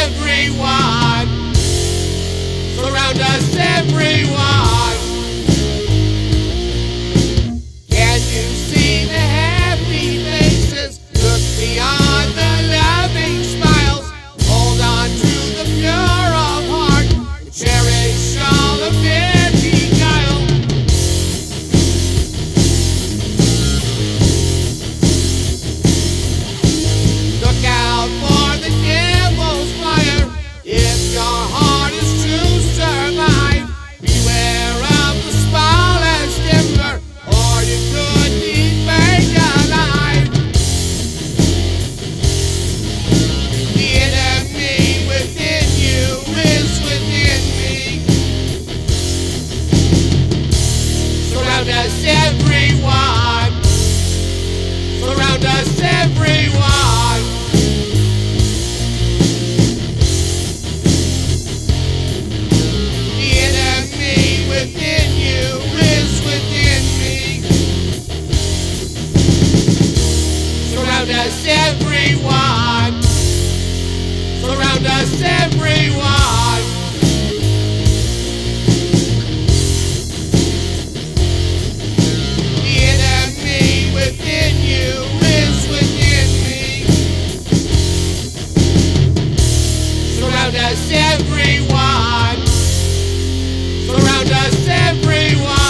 everyone. Surround us, everyone. Can you see the happy faces? Look beyond the loving smiles. Hold on to the pure of heart. Cherish all of their beguile. Look out for the devil's fire. If your heart is to survive, beware of the smallest ember, or you could be burned alive. The enemy within you is within me. Surround us, everyone. Surround us, everyone. The enemy within you is within me. Surround us, everyone. Surround us, everyone. The enemy within you is within me. Surround us, everyone. Surround us, everyone.